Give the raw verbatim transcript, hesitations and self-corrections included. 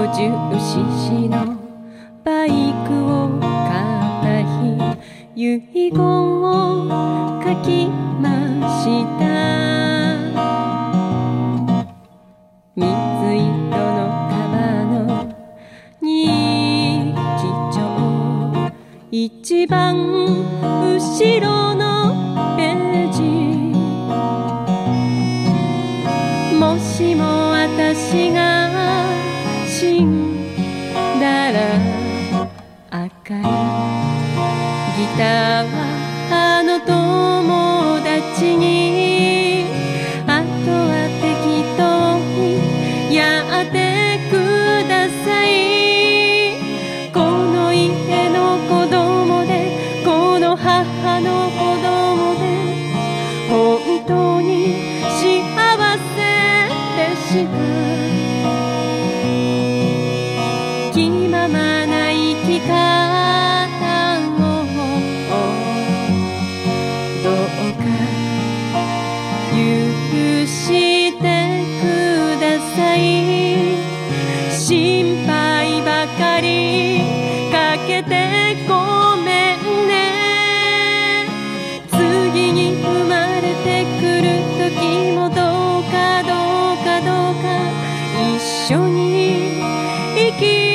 ごじゅうししのバイクを買った日、遺言を書きました。水色のカバの日記帳、一番後ろのページ、もしも私が死んだら、赤いギターはあの友達に、あとは適当にやってください。この家の子供で、この母の子供で、本当に幸せでした。気ままな生き方をどうか許してください。心配ばかりかけてごめんね。次に生まれてくる時もどうかどうかどうか一緒に生き